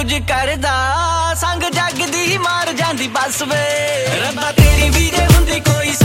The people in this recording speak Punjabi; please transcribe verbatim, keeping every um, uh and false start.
ਕੁਝ ਕਰਦਾ ਸੰਗ ਜੱਗ ਦੀ ਮਾਰ ਜਾਂਦੀ ਬਸ ਵੇ ਰੱਬਾ ਤੇਰੀ ਵੀ ਜੇ ਹੁੰਦੀ ਕੋਈ